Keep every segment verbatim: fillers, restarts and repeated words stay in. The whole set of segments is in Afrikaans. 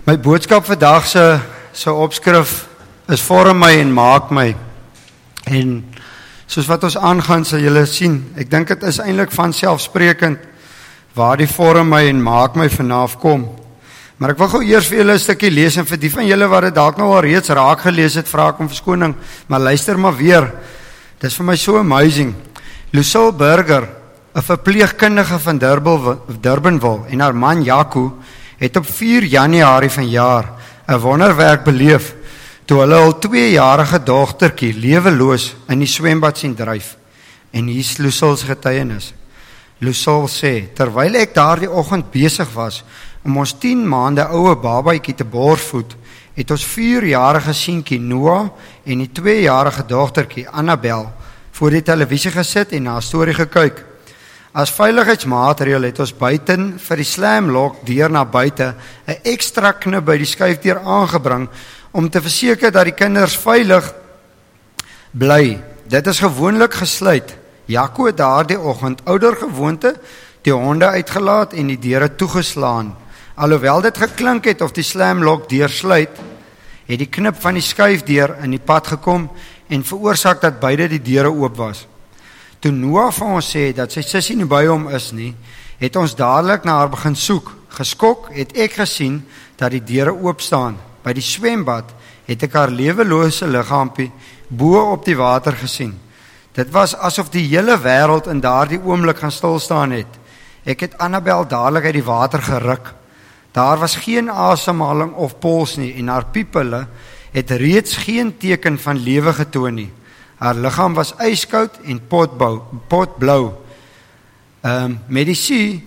My boodskap vandag se se opskrif is vorm my en maak my. En soos wat ons aangaan sal julle sien, ek dink dit is eintlik van selfsprekend waar die vorm my en maak my vanaf kom. Maar ek wil gou eers vir julle 'n stukkie lees en vir die van julle wat dit dalk nou al reeds raak gelees het, vra ek om verskoning, maar luister maar weer. Dit is vir my so amazing. Lucille Burger, 'n verpleegkundige van Durbanville en haar man Jaco het op vier Januarie vanjaar 'n wonderwerk beleef toe hulle hul tweejarige dogtertjie leweloos in die swembad sien dryf. En hier is Lucille se getuienis. Lucille sê, terwyl ek daardie oggend besig was om ons tien maande oue babatjie te borsvoed, het ons vierjarige seentjie Noah en die tweejarige dogtertjie Annabel voor die televisie gesit en na 'n storie gekyk. As veiligheidsmaatreël het ons buiten vir die slamlock deur na buite 'n ekstra knip by die skuifdeur aangebring om te verseker dat die kinders veilig bly. Dit is gewoonlik gesluit. Jaco het daardie oggend ouer gewoonte die honde uitgelaat en die deure toegeslaan. Alhoewel dit geklink het of die slamlock deur sluit, het die knip van die skuifdeur in die pad gekom en veroorsaak dat beide die deure oop was. Toe Noah vir ons sê dat sy sussie nie by hom is nie, het ons dadelik na haar begin soek. Geskok het ek gesien dat die deure oop staan. By die swembad het ek haar lewelose liggaampie bo op die water gesien. Dit was asof die hele wêreld in daardie oomblik gaan stil staan het. Ek het Annabel dadelik uit die water geruk. Daar was geen asemhaling of pols nie en haar pupille het reeds geen teken van lewe getoon nie. Haar liggaam was ijskoud en potbou, potblou. Ehm um, medisie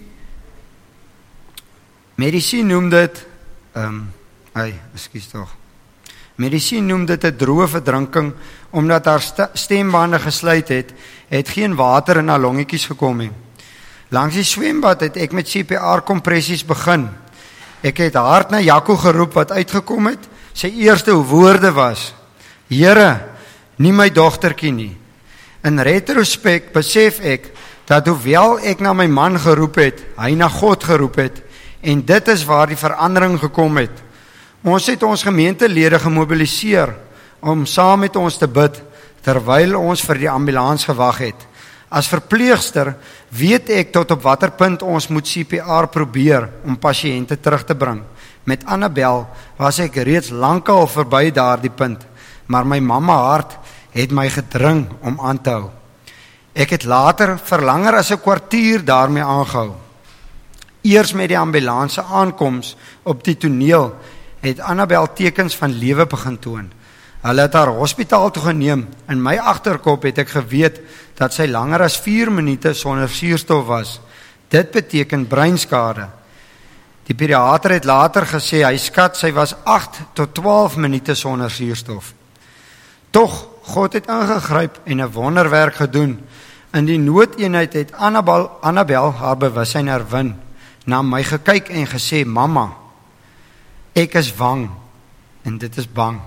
Medisie noem dit ehm um, ai, ekskuus tog. Medisie noem dit 'n droë verdrinking omdat haar st stembande gesluit het, het geen water in haar longetjies gekom nie. Langs die swembad het ek met C P R kompressies begin. Ek het hard na Jaco geroep wat uitgekom het. Sy eerste woorde was: Here, nie my dogtertjie nie. In retrospek besef ek dat hoewel ek na my man geroep het, hy na God geroep het en dit is waar die verandering gekom het. Ons het ons gemeentelede gemobiliseer om saam met ons te bid terwyl ons vir die ambulans gewag het. As verpleegster weet ek tot op watter punt ons moet C P R probeer om pasiënte terug te bring. Met Annabel was ek reeds lankal verby daardie punt, maar my mamma hart het my gedring om aan te hou. Ek het later vir langer as 'n kwartier daarmee aangehou. Eers met die ambulans aankoms op die toneel het Annabel tekens van lewe begin toon. Hulle het haar hospitaal toe geneem. In my agterkop het ek geweet dat sy langer as vier minute sonder suurstof was. Dit beteken breinskade. Die pediater het later gesê hy skat sy was agt tot twaalf minute sonder suurstof. Tog, God het ingegryp en 'n wonderwerk gedoen. In die noodeenheid het Annabel, Annabel haar bewussyn herwin, na my gekyk en gesê, mamma, ek is bang en dit is bang.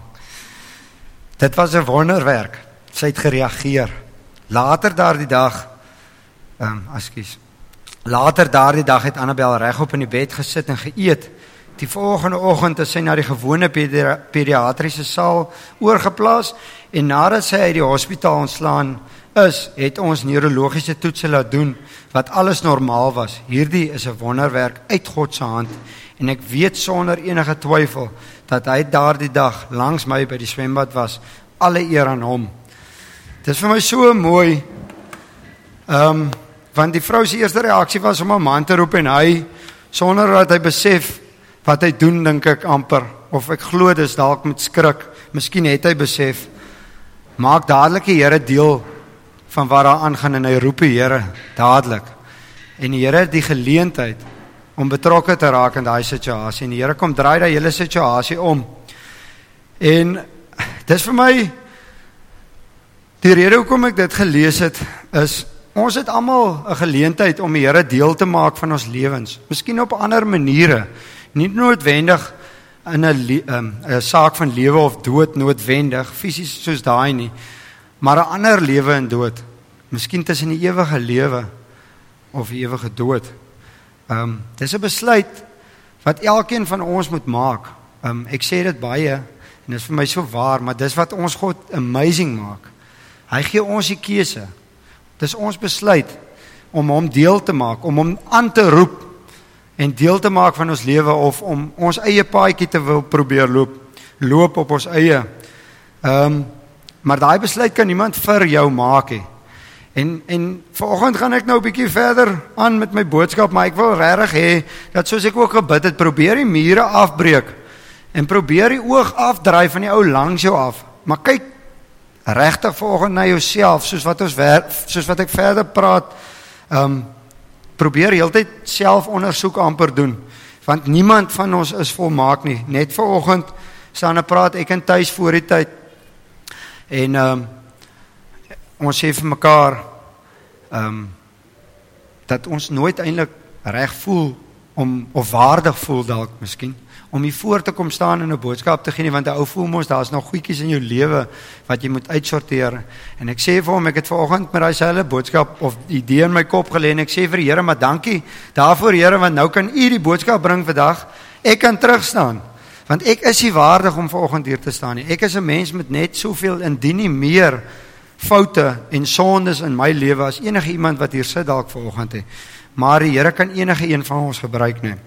Dit was 'n wonderwerk. Sy het gereageer. Later daardie dag, um, ekskuus. Later daardie dag het Annabel regop in die bed gesit en geëet. Die volgende oggend is sy na die gewone pedi pediatriese saal oorgeplaas en nadat sy uit die hospitaal ontslaan is, het ons neurologiese toetse laat doen wat alles normaal was. Hierdie is 'n wonderwerk uit God se hand en ek weet sonder enige twyfel dat hy daardie dag langs my by die swembad was. Alle eer aan hom. Dit is vir my so mooi, um, want die vrou se eerste reaksie was om 'n man te roep en hy, sonder dat hy besef wat hy doen, dink ek amper, of ek glo dis dalk met skrik, miskien het hy besef, maak dadelik die Here deel van wat daar aangaan en hy roep die Here dadelik. En die Here het die geleentheid om betrokke te raak in daai situasie en die Here kom draai daai hele situasie om. En dis vir my die rede hoekom ek dit gelees het is ons het almal 'n geleentheid om die Here deel te maak van ons lewens, miskien op ander maniere. Nie noodwendig in 'n um, 'n saak van lewe of dood noodwendig, fisies soos daai nie, maar 'n ander lewe en dood. Miskien tussen die ewige lewe of die ewige dood. Um, dis 'n besluit wat elkeen van ons moet maak. Um, ek sê dit baie, en dit is vir my so waar, maar dis wat ons God amazing maak. Hy gee ons die keuse. Dis ons besluit om hom deel te maak, om hom aan te roep, en deel te maak van ons lewe, of om ons eie paadjie te wil probeer loop, loop op ons eie. Um, maar daai besluit kan niemand vir jou maak he. En, en vanoggend gaan ek nou 'n bietjie verder aan met my boodskap, maar ek wil regtig hê, dat soos ek ook gebid het, probeer die mure afbreek, en probeer die oog afdraai van die ou langs jou af, maar kyk regtig vanoggend na jouself, soos wat ons werk, soos wat ek verder praat, um, probeer heeltyd selfondersoek amper doen, want niemand van ons is volmaak nie. Net vanoggend staan en praat ek in tuis voor die tyd, en um, ons sê vir mekaar um, dat ons nooit eintlik reg voel om, of waardig voel dalk miskien, om hier voor te kom staan en 'n boodskap te gee nie, want 'n ou voel mos daar's nog goedjies in jou lewe wat jy moet uitsorteer. En ek sê vir hom, ek het vanoggend met daai selfe boodskap of idee in my kop gelê, en ek sê vir die Here, maar dankie daarvoor Here, want nou kan U die boodskap bring vandag. Ek kan terugstaan, want ek is nie waardig om vanoggend hier te staan nie. Ek is 'n mens met net soveel, indien nie meer, foute en sondes in my lewe as enige iemand wat hier sit dalk vanoggend het. Maar die Here kan enige een van ons gebruik nie.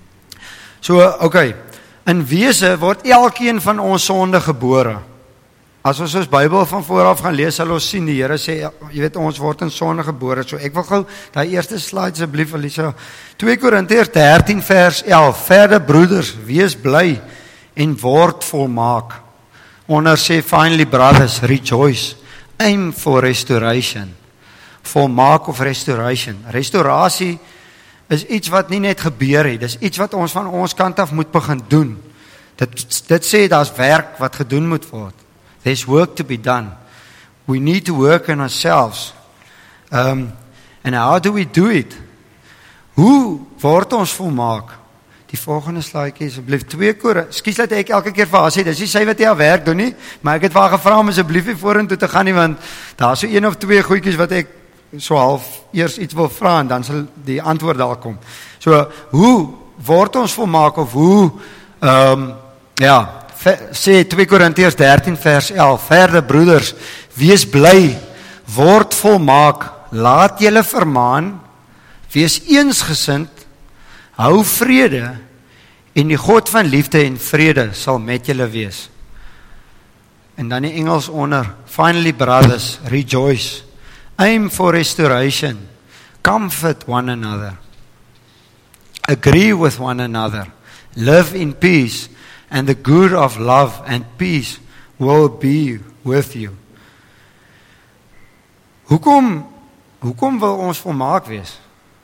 So, okay, in wese word elkeen van ons sonde gebore. As ons ons Bybel van vooraf gaan lees, sal ons sien, die Here sê, jy weet, ons word in sonde gebore. So ek wil gou, die eerste slide asseblief, Elisa. twee Korintiërs dertien vers elf, verder broeders, wees bly en word volmaak. Onder sê, finally brothers, rejoice, aim for restoration. Volmaak of restoration. Restaurasie is iets wat nie net gebeur het, dis iets wat ons van ons kant af moet begin doen. Dit, dit sê, daar's werk wat gedoen moet word. There's work to be done. We need to work on ourselves. Um, and how do we do it? Hoe word ons volmaak? Die volgende slide asseblief. twee Korintiërs. Ekskuus dat ek elke keer vir haar sê, dis nie sy wat hier werk doen nie, maar ek het vir haar gevra om asseblief nie vorentoe te gaan nie, want daar's so een of twee goedjies wat ek so half eers iets wil vra, en dan sal die antwoord daar kom. So, hoe word ons volmaak, of hoe, um, ja, sê twee Korintiërs dertien vers elf, verder broeders, wees bly, word volmaak, laat julle vermaan, wees eensgesind, hou vrede, en die God van liefde en vrede sal met julle wees. En dan die Engels onder, finally brothers, rejoice, aim for restoration, comfort one another, agree with one another, live in peace, and the good of love and peace will be with you. Hoekom, hoekom wil ons volmaak wees?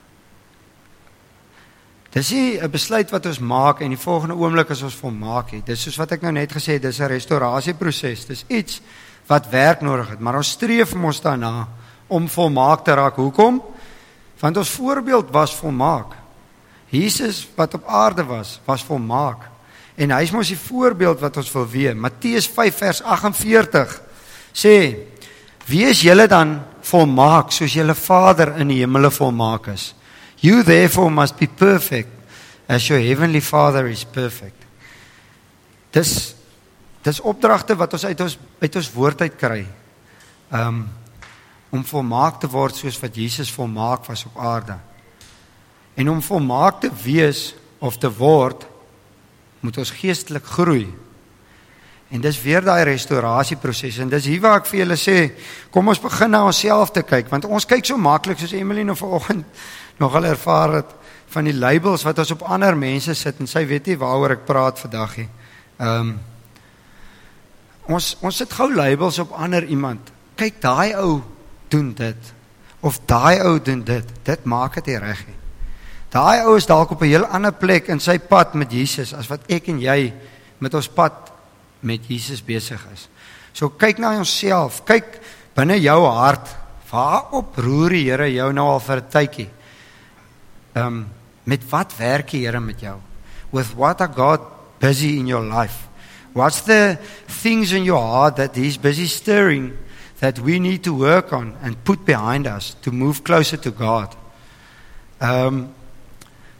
Dis nie 'n besluit wat ons maak en die volgende oomblik as ons volmaak het. Dis soos wat ek nou net gesê het, dis 'n restaurasieproses. Dis iets wat werk nodig het, maar ons streef mos daarna om volmaak te raak. Hoekom? Want ons voorbeeld was volmaak. Jesus wat op aarde was, was volmaak. En hy is mos die voorbeeld wat ons wil wees. Matteus vyf vers agt en veertig sê, wees julle dan volmaak soos julle Vader in die hemele volmaak is. You therefore must be perfect as your heavenly Father is perfect. Dis dis opdragte wat ons uit ons uit ons woord uit kry. Um, om volmaak te word soos wat Jesus volmaak was op aarde. En om volmaak te wees of te word, moet ons geestelik groei. En dis weer daai restaurasieproses, en dis hier waar ek vir julle sê, kom ons begin na onsself te kyk, want ons kyk so maklik, soos Emily nou vanoggend nogal ervaar het, van die labels wat ons op ander mense sit, en sy weet nie waaroor ek praat vandag nie. Um, ons, ons sit gou labels op ander iemand, kyk, daai ou doen dit, of daai ou doen dit, dit maak het nie reg nie. Daai ou is dalk op 'n heel ander plek in sy pad met Jesus, as wat ek en jy met ons pad met Jesus besig is. So kyk na jouself, kyk binne jou hart, waarop roer die Here jou nou al vir 'n tydjie? Um, met wat werk die Here met jou? With what are God busy in your life? What's the things in your heart that He's busy stirring that we need to work on and put behind us to move closer to God? Um,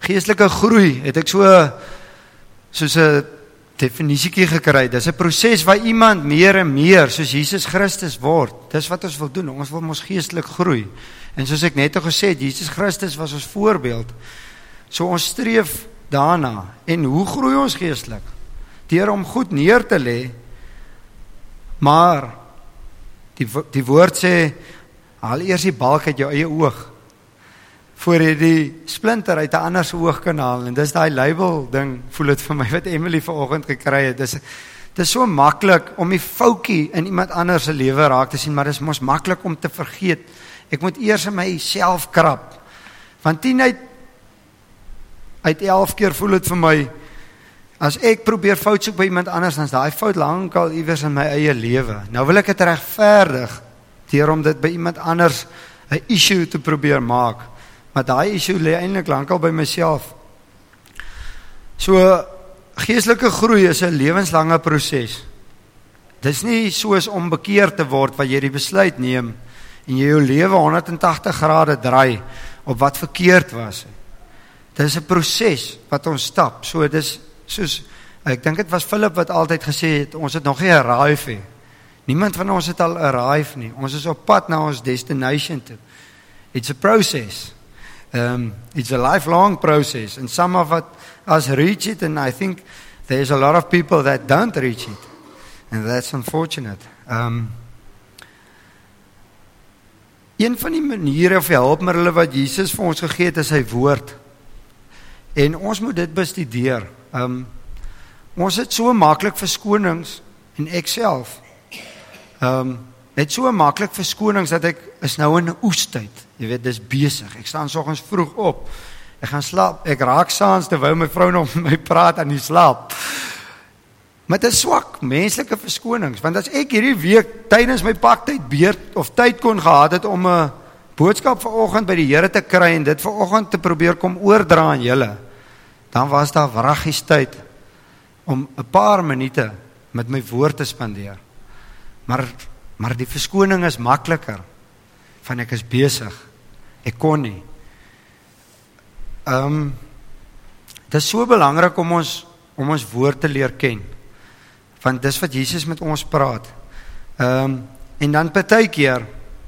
geestelike groei, het ek so soos 'n definisiekie gekry. Dis 'n proses waar iemand meer en meer soos Jesus Christus word. Dis wat ons wil doen. Ons wil mos geestelik groei. En soos ek net al gesê het, Jesus Christus was ons voorbeeld. So ons streef daarna. En hoe groei ons geestelik? Deur om goed neer te lê. Maar die die woord sê, haal eers die balk uit jou eie oog, voor jy die splinter uit 'n ander se oog kan haal. En dis daai label ding, voel dit vir my, wat Emily vanoggend gekry het. Dis dis so maklik om die foutjie in iemand anders se lewe raak te sien, maar dis mos maklik om te vergeet. Ek moet eers in myself krap. Van tien uit uit elf keer voel dit vir my, as ek probeer fout soek by iemand anders, dan is daai fout lankal iewers in my eie lewe. Nou wil ek dit regverdig deur om dit by iemand anders 'n issue te probeer maak. Maar daai issue lê eintlik lankal by myself. So geestelike groei is 'n lewenslange proses. Dis nie soos om bekeer te word waar jy die besluit neem en jy jou lewe honderd en tagtig grade draai op wat verkeerd was. Dis 'n proses wat ons stap. So dis soos ek dink dit was Philip wat altyd gesê het, ons het nog nie arrive nie. Niemand van ons het al arrive nie. Ons is op pad na ons destination toe. It's a process. Um, it's a lifelong process, and some of it, us reach it, and I think there's a lot of people that don't reach it, and that's unfortunate. Um, een van die maniere of die hulpmiddels wat Jesus vir ons gegee het, is sy woord, en ons moet dit bestudeer. Um, ons het so maklik verskonings, en ek self, um, het so maklik verskonings dat ek is nou in 'n oestyd. Jy weet, dis besig. Ek staan soggens vroeg op. Ek gaan slaap. Ek raak saans terwyl my vrou nog met my praat aan die slaap. Maar dit is swak menslike verskonings, want as ek hierdie week tydens my paktyd beurt of tyd kon gehad het om 'n boodskap vanoggend by die Here te kry en dit vanoggend te probeer kom oordra aan julle, dan was daar wraggies tyd om 'n paar minute met my woord te spandeer. Maar Maar die verskoning is makliker, van ek is besig, ek kon nie. Um, dit is so belangrik om ons, om ons woord te leer ken, want dis wat Jesus met ons praat. Um, en dan partykeer,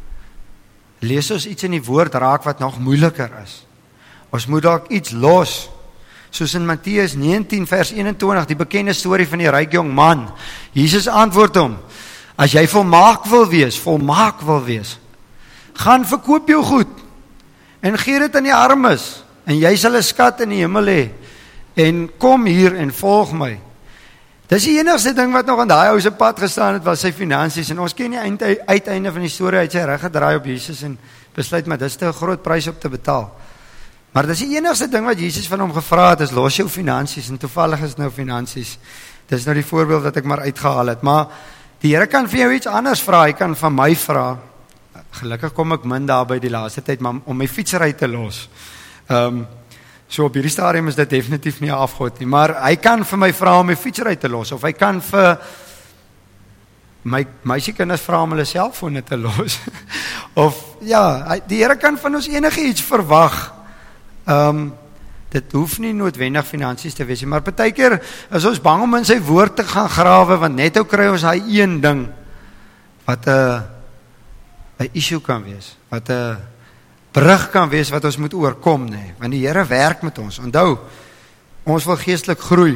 lees ons iets in die woord raak wat nog moeiliker is. Ons moet dalk iets los, soos in Matteus negentien vers eenentwintig, die bekende storie van die ryk jong man. Jesus antwoord hom, as jy volmaak wil wees, volmaak wil wees, gaan verkoop jou goed, en gee dit aan die armes, en jy sal 'n skat in die hemel hê, en kom hier en volg my. Dis die enigste ding wat nog aan daai ou se pad gestaan het, was sy finansies, en ons ken die uiteinde van die storie, uit sy rug gedraai op Jesus, en besluit, maar dis te 'n groot prys op te betaal. Maar dis die enigste ding wat Jesus van hom gevra het, is los jou finansies, en toevallig is nou finansies. Dis nou die voorbeeld wat ek maar uitgehaal het, maar die Here kan vir jou iets anders vra, hy kan van my vra, gelukkig kom ek min daar by die laaste tyd, maar om my fietsry te los. Um, so op hierdie stadium is dit definitief nie afgod nie, maar hy kan vir my vra om my fietsry te los, of hy kan vir my meisiekinders vra om hulle selfone te los. Of ja, hy, die Here kan van ons enige iets verwag. Um, dit hoef nie noodwendig finansies te wees nie, maar partykeer is ons bang om in sy woord te gaan grawe, want net ou kry ons hy een ding, wat 'n 'n issue kan wees, wat 'n brug kan wees, wat ons moet oorkom, nee, want die Here werk met ons. Onthou, ons wil geestelik groei.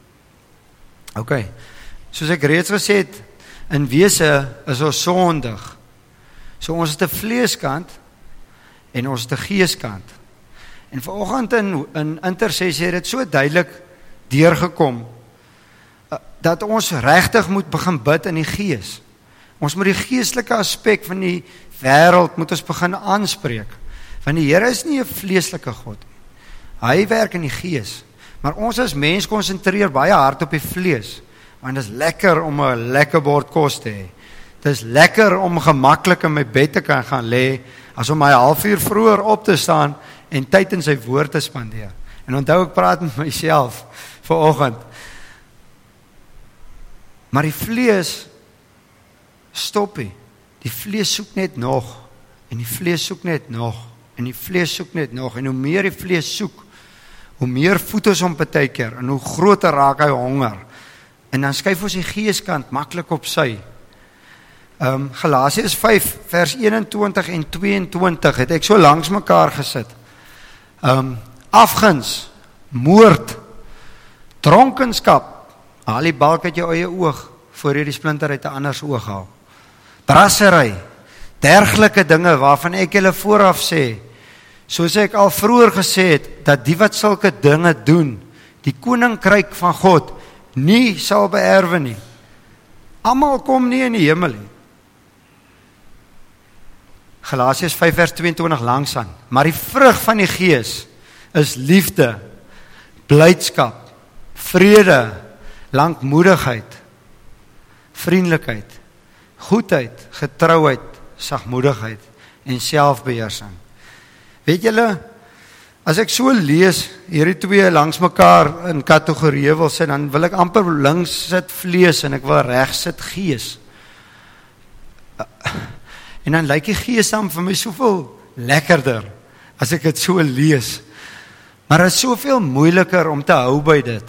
Ok, soos ek reeds gesê het, in wese is ons sondig. So ons het 'n vleeskant, en ons het 'n geeskant. En vanoggend in, in intersessie het dit so duidelik deurgekom, dat ons regtig moet begin bid in die gees. Ons moet die geestelike aspek van die wêreld moet ons begin aanspreek. Want die Here is nie 'n vleeslike God. Hy werk in die gees. Maar ons as mens konsentreer baie hard op die vlees. Want dit is lekker om 'n lekker bord kos te hê. Dit is lekker om gemaklik in my bed te kan gaan lê, as om my halfuur vroeër op te staan en tyd in sy woord te spandeer. En onthou, ek praat met myself vanoggend. Maar die vlees stop nie. Die vlees soek net nog, en die vlees soek net nog, en die vlees soek net nog, en hoe meer die vlees soek, hoe meer voed ons hom partykeer en hoe groter raak hy honger. En dan skuif ons die geeskant maklik op sy. Um, Galasiërs vyf vers eenentwintig en tweeëntwintig het ek so langs mekaar gesit. Um, afguns, moord, dronkenskap, haal die balk uit jou eie oog, voor jy die splinter uit 'n ander se oog haal. Brassery, dergelike dinge waarvan ek julle vooraf sê, soos ek al vroeër gesê het, dat die wat sulke dinge doen, die koninkryk van God, nie sal beerwe nie. Almal kom nie in die hemel nie. Galasiërs vyf vers tweeëntwintig langs aan. Maar die vrug van die Gees is liefde, blydskap, vrede, lankmoedigheid, vriendelikheid, goedheid, getrouheid, sagmoedigheid en selfbeheersing. Weet julle, as ek so lees, hierdie twee langs mekaar in kategorieë wil sit, dan wil ek amper links sit vlees en ek wil regs sit gees. En dan lyk die gees dan vir my soveel lekkerder, as ek dit so lees. Maar het is soveel moeiliker om te hou by dit.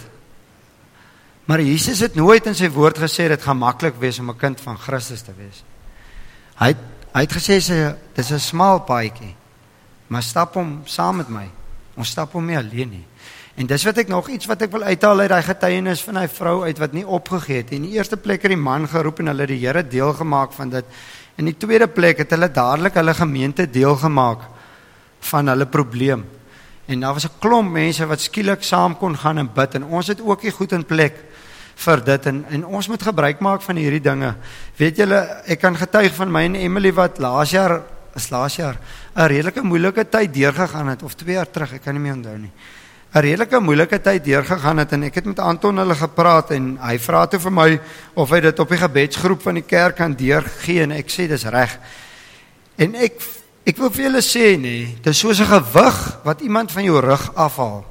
Maar Jesus het nooit in sy woord gesê, dit gaan maklik wees om 'n kind van Christus te wees. Hy het, hy het gesê, dit is 'n smal paadjie, maar stap hom saam met my. Ons stap hom nie alleen nie. En dis wat ek nog iets wat ek wil uithaal uit die getuienis van die vrou uit wat nie opgegee het. In die eerste plek het die man geroep en hulle die Here deel gemaak van dit. In die tweede plek het hulle dadelik hulle gemeente deel gemaak van hulle probleem. En daar was 'n klomp mense wat skielik saam kon gaan en bid. En ons het ook nie goed in plek vir dit. En, en ons moet gebruik maak van hierdie dinge. Weet julle, ek kan getuig van my en Emily wat laas jaar, is laas jaar, 'n redelike moeilike tyd deurgegaan het, of twee jaar terug, ek kan nie meer onthou nie. 'n redelike moeilike tyd deurgegaan het, en ek het met Anton hulle gepraat, en hy vra toe vir my, of hy dit op die gebedsgroep van die kerk kan deurgee, en ek sê, dis reg. En ek, ek wil vir julle sê, nee, dis soos 'n gewig, wat iemand van jou rug afhaal.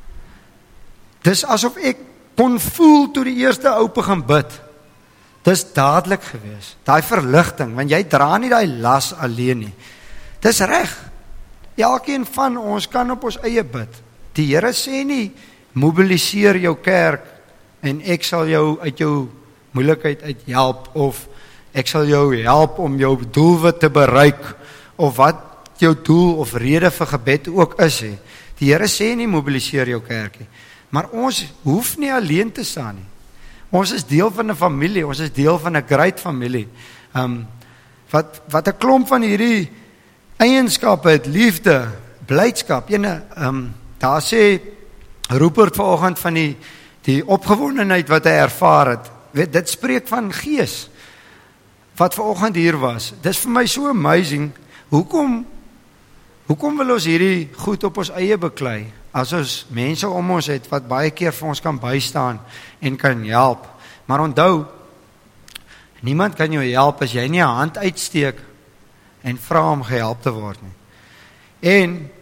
Dis asof ek kon voel, toe die eerste ou begin bid. Dis dadelik gewees, daai verligting, want jy dra nie daai las alleen nie. Dis reg, elkeen van ons kan op ons eie bid. Die Here sê nie, mobiliseer jou kerk, en ek sal jou uit jou moeilikheid uit help, of ek sal jou help om jou doelwit te bereik, of wat jou doel of rede vir gebed ook is. He. Die Here sê nie, mobiliseer jou kerk nie, maar ons hoef nie alleen te staan nie. Ons is deel van 'n familie, ons is deel van 'n great familie, um, wat, wat 'n klomp van hierdie eienskappe het, liefde, blydskap, ene, um, daar sê Rupert vanoggend van die, die opgewondenheid wat hy ervaar het. Weet, dit spreek van gees, wat vanoggend hier was. Dit is vir my so amazing, hoekom, hoekom wil ons hierdie goed op ons eie beklei, as ons mense om ons het, wat baie keer vir ons kan bystaan, en kan help. Maar onthou, niemand kan jou help, as jy nie 'n hand uitsteek, en vra om gehelp te word nie. En,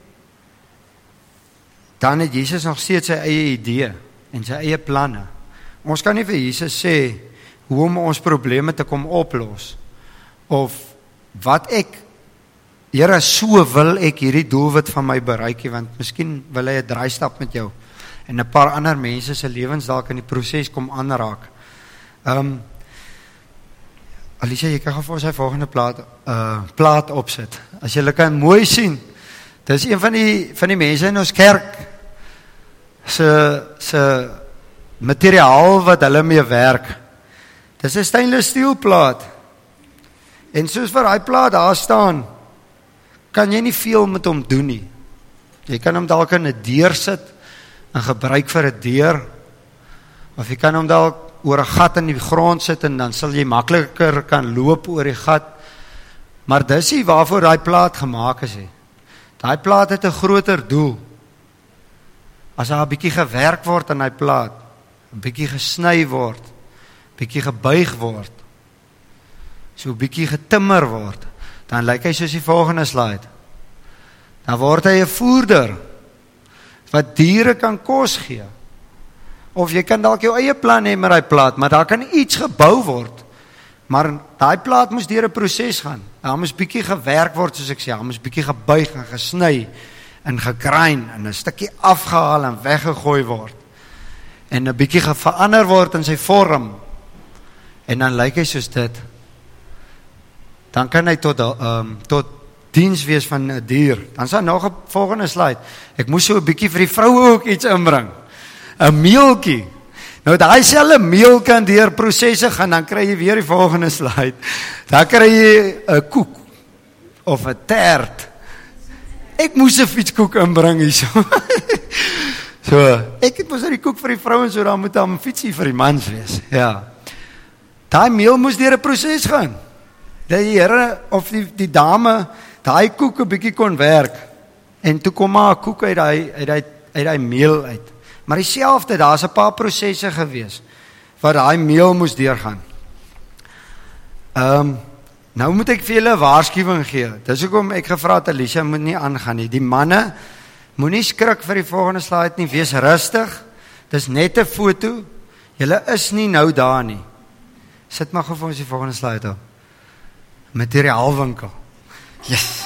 dan het Jesus nog steeds sy eie idee, en sy eie planne. Ons kan nie vir Jesus sê, hoe om ons probleme te kom oplos, of wat ek, Here, so wil ek hierdie doelwit van my bereik, want miskien wil hy 'n draaistap met jou, en 'n paar ander mense se lewens dalk in die proses kom aanraak. Um, Alicia, jy kan vir ons sy volgende plaat, uh, plaat opsit. As jy kan mooi sien, dis een van die, van die mense in ons kerk, se, se materiaal wat hulle mee werk. Dis 'n stainless steel plaat. En soos vir hy plaat daar staan, kan jy nie veel met hom doen nie. Jy kan hom dalk in 'n deur sit, en gebruik vir 'n deur, of jy kan hom dalk oor 'n gat in die grond sit, en dan sal jy makliker kan loop oor die gat. Maar dis nie waarvoor daai plaat gemaak is nie. Daai plaat het 'n groter doel. As daar 'n bietjie gewerk word aan daai plaat, 'n bietjie gesny word, bietjie gebuig word, so 'n bietjie getimmer word, dan lyk hy soos die volgende slide. Dan word hy 'n voerder, wat diere kan kos gee. Of jy kan dalk jou eie plan hê met daai plaat, maar daar kan iets gebou word. Maar daai plaat moes deur 'n proses gaan. Daar moes bietjie gewerk word, soos ek sê, daar moes bietjie gebuig en gesny, en gegrind en 'n stukkie afgehaal en weggegooi word en 'n bietjie verander word in sy vorm en dan lyk hy soos dit, dan kan hy tot, um, tot diens wees van 'n dier. Dan is daar nog 'n volgende slide. Ek moes so 'n bietjie vir die vroue ook iets inbring. 'n Meeltjie. Nou daai selfe meel kan deur prosesse gaan, dan kry jy weer die volgende slide. Dan kry jy 'n koek of 'n tert. Ek moes 'n fietskoek inbring hierso. So, ek het mos die koek vir die vrouens, so dan moet daar 'n fietsie vir die mans wees. Ja. Daai meel moes deur 'n proses gaan. Dat die Here of die die dame daai koek 'n bietjie kon werk en toe kom maar 'n koek uit daai uit daai uit daai meel uit. Maar dieselfde, daar's 'n paar prosesse gewees wat daai meel moes deurgaan. Ehm um, nou moet ek vir julle 'n waarskuwing gee. Dis hoekom ek gevra het Alicia moet nie aangaan nie. Die manne moenie skrik vir die volgende slide nie, wees rustig. Dis net 'n foto. Julle is nie nou daar nie. Sit maar gou vir ons die volgende slide op. Materiaalwinkel. Yes.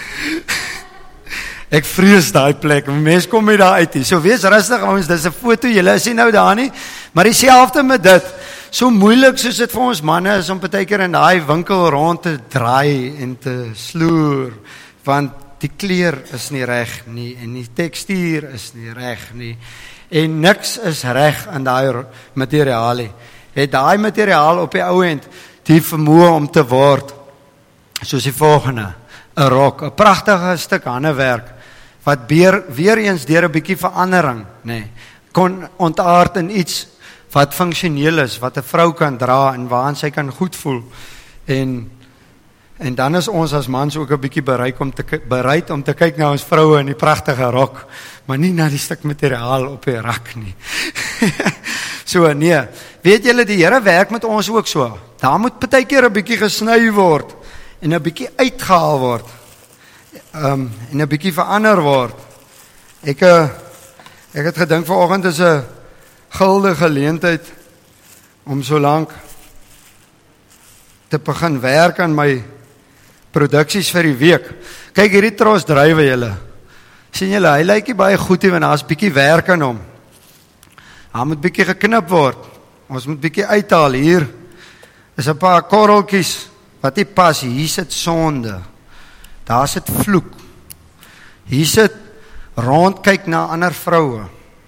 Ek vrees daai plek. Mense kom nie daar uit nie. So wees rustig ouens, dis 'n foto. Julle is nie nou daar nie, maar dieselfde met dit. So moeilik soos dit vir ons manne is om partykeer in daai winkel rond te draai en te sloer, want die kleur is nie reg nie en die tekstuur is nie reg nie en niks is reg aan daai materiaal nie. Het daai materiaal op die ou end die vermoë om te word soos die volgende, 'n rok, 'n pragtige stuk handewerk wat weer weer eens deur 'n bietjie verandering, nê, nee, kon ontaard in iets wat funksioneel is, wat 'n vrou kan dra en waaraan sy kan goed voel. En en dan is ons as mans ook 'n bietjie bereid om te bereid om te kyk na ons vroue in die pragtige rok, maar nie na die stuk materiaal op die rak nie. So nee, weet julle, die Here werk met ons ook so. Daar moet partykeer 'n bietjie gesny word en 'n bietjie uitgehaal word. Um, en 'n bietjie verander word. Ek ek het gedink vanoggend is 'n gulde geleentheid om so lank te begin werk aan my produksies vir die week. Kyk hierdie tros drywe julle. sien julle, hy lyk nie baie goed nie, want daar's bietjie werk aan hom. Hy moet bietjie geknip word. Ons moet bietjie uithaal. Hier is 'n paar korreltjies wat nie pas. Hier sit sonde. Daar sit vloek. Hier sit rondkyk na ander vroue.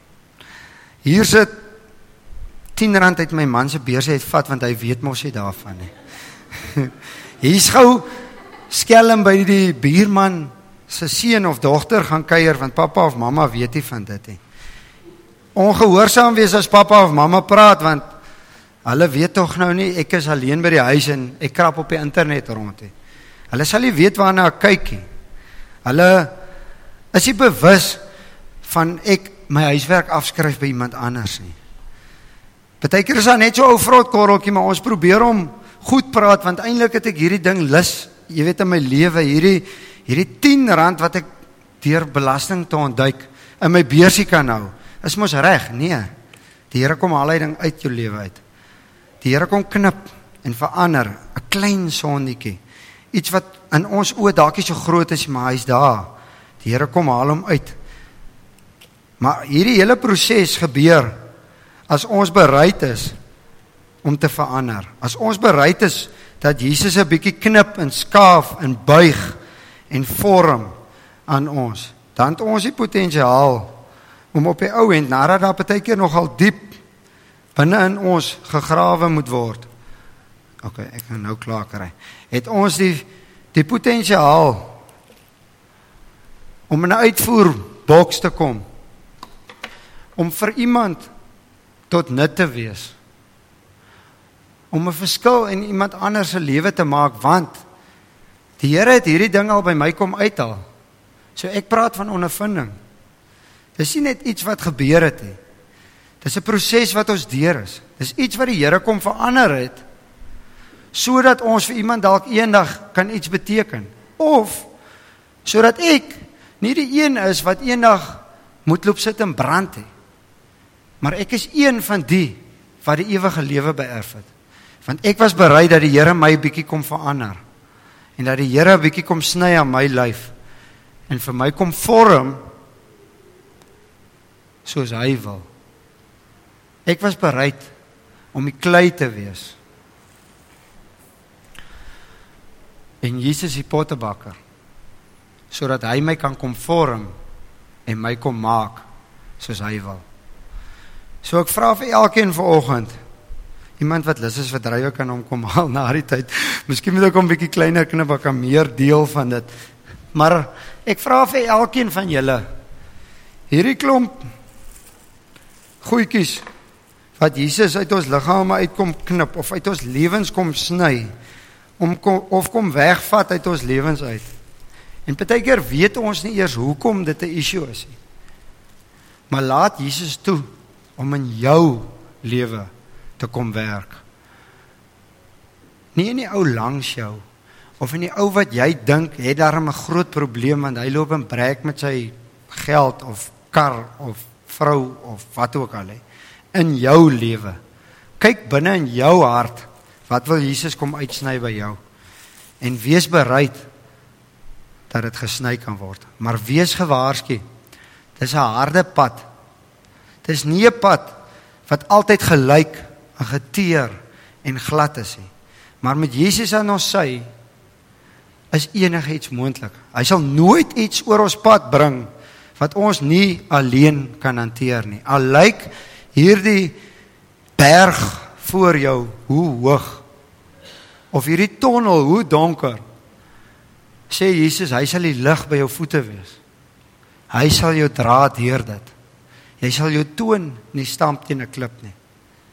Hier sit tien rand uit my man se beurs uit vat, want hy weet mos nie daarvan nie. Hier's gou skelm by die buurman se seun of dogter gaan kuier, want pappa of mamma weet nie van dit nie. Ongehoorsaam wees as pappa of mamma praat, want hulle weet tog nou nie, ek is alleen by die huis en ek krap op die internet rond nie. Hulle sal nie weet waarna ek kyk nie. Hulle is nie bewus van ek my huiswerk afskryf by iemand anders nie. Partykeer is daar net so ou vrotkorreltjie, maar ons probeer om goed praat, want eintlik het ek hierdie ding lus, jy weet in my lewe, hierdie hierdie tien rand wat ek deur belasting te ontduik in my beursie kan hou, is mos reg? Nee. Die Here kom haal hy ding uit jou lewe uit. Die Here kom knip en verander, 'n klein sondetjie. Iets wat in ons oë dalk nie so groot is, maar hy's daar. Die Here kom haal hom uit. Maar hierdie hele proses gebeur as ons bereid is om te verander. As ons bereid is dat Jesus 'n bietjie knip en skaaf en buig en vorm aan ons, dan het ons die potensiaal om op die ou end, nadat daar partykeer nogal diep binne in ons gegrawe moet word. Ok, ek gaan nou klaar kry. Het ons die, die potensiaal om in 'n uitvoerboks te kom, om vir iemand tot nut te wees, om 'n verskil in iemand anders se lewe te maak, want die Here het hierdie ding al by my kom uithaal. So ek praat van ondervinding. Dis nie net iets wat gebeur het nie. Dis 'n proses wat ons deur is. Dis iets wat die Here kom verander het, sodat ons vir iemand dalk eendag kan iets beteken. Of sodat ek nie die een is wat eendag moet loop sit en brand nie. Maar ek is een van die wat die ewige lewe beerf het. Want ek was bereid dat die Here my bietjie kom verander. En dat die Here bietjie kom sny aan my lyf. en vir my kom vorm soos hy wil. Ek was bereid om die klei te wees. En Jesus die pottebakker, sodat hy my kan kom vorm en my kom maak soos hy wil. So ek vra vir elkeen vanoggend, iemand wat lus is vir drywe kan hom kom haal na die tyd. Miskien moet ek hom bietjie kleiner knip, ek kan meer deel van dit. Maar ek vra vir elkeen van julle, hierdie klomp goedjies wat Jesus uit ons liggame uitkom knip of uit ons lewens kom sny, om kom, of kom wegvat uit ons lewens uit. En partykeer weet ons nie eers hoekom dit 'n issue is nie. Maar laat Jesus toe om in jou lewe te kom werk. Nie in die ou langs jou, of in die ou wat jy dink, het daarom 'n groot probleem, want hy loop en breek met sy geld, of kar, of vrou, of wat ook al, he. In jou lewe. Kyk binne in jou hart, wat wil Jesus kom uitsny by jou? En wees bereid, dat dit gesny kan word. Maar wees gewaarsku, dis 'n harde pad. Dis nie 'n pad, wat altyd gelyk, en geteer, en glad is nie. Maar met Jesus aan ons sy, is enige iets moontlik. Hy sal nooit iets oor ons pad bring, wat ons nie alleen kan hanteer nie. Al lyk hierdie berg voor jou, hoe hoog, of hierdie tonnel, hoe donker, sê Jesus, hy sal die lig by jou voete wees. Hy sal jou dra deur dit. Jy sal jou toon, nie stamp teen 'n klip nie.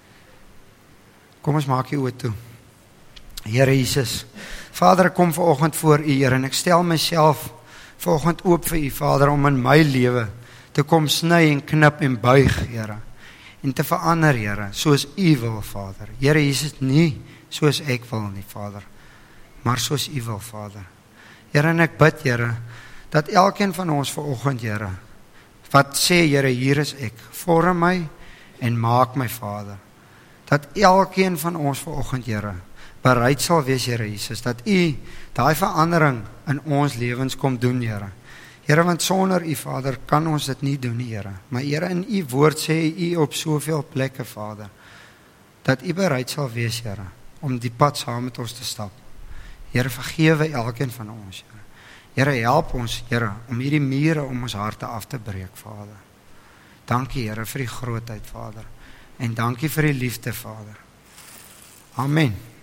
Kom ons maak die oë toe. Here Jesus, Vader, ek kom vanoggend voor U, Here, en ek stel myself vanoggend oop vir U, Vader, om in my lewe te kom sny en knip en buig, Here, en te verander, Here, soos U wil, Vader. Here Jesus, nie soos ek wil nie, Vader, maar soos U wil, Vader. Here, en ek bid, Here, dat elkeen van ons vanoggend, Here, wat sê, Here, hier is ek, vorm my en maak my, Vader. Dat elkeen van ons vanoggend, Here, bereid sal wees, Here Jesus, dat U daai verandering in ons lewens kom doen, Here. Here, want sonder U, Vader, kan ons dit nie doen nie, Here. Maar Here, in U woord sê U op soveel plekke, Vader, dat U bereid sal wees, Here, om die pad saam met ons te stap. Here, vergewe elkeen van ons, Here. Here, help ons, Here, om hierdie mure om ons harte af te breek, Vader. Dankie, Here, vir die grootheid, Vader. En dankie vir die liefde, Vader. Amen.